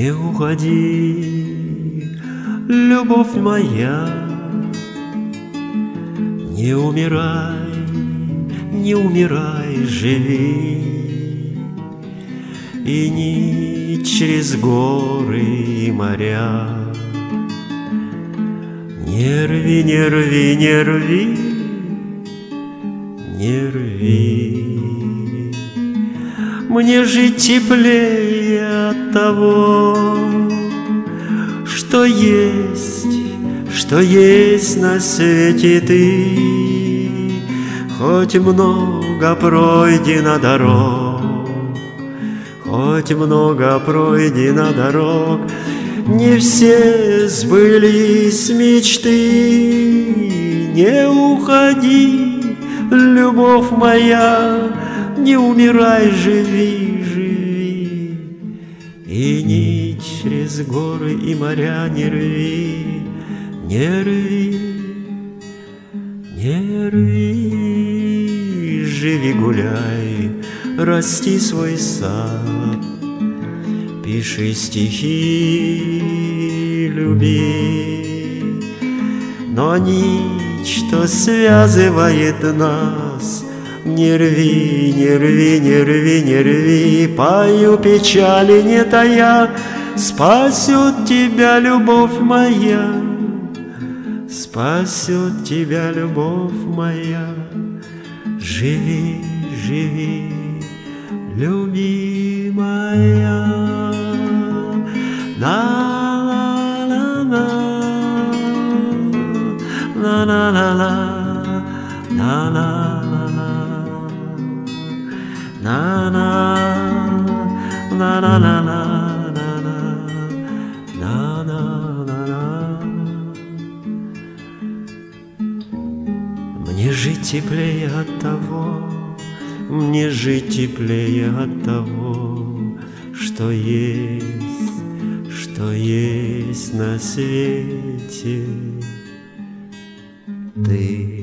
Не уходи, любовь моя, не умирай, живи. И ни через горы и моря не рви, не рви, не рви, не рви. Мне жить теплее от того, что есть на свете ты. Хоть много пройдено дорог, хоть много пройдено дорог, не все сбылись мечты. Не уходи, любовь моя, не умирай, живи, живи. И ни через горы и моря не рви, не рви, не рви. Живи, гуляй, расти свой сад, пиши стихи, люби. Но нить, что связывает нас, не рви, не рви, не рви, не рви. Пою печали не тая, спасет тебя любовь моя, спасет тебя любовь моя. Живи, живи, любимая. На-на-на-на, на-на-на-на, на-на-на-на, на-на-на-на-на-на. Мне жить теплее от того, мне жить теплее от того, что есть на свете ты.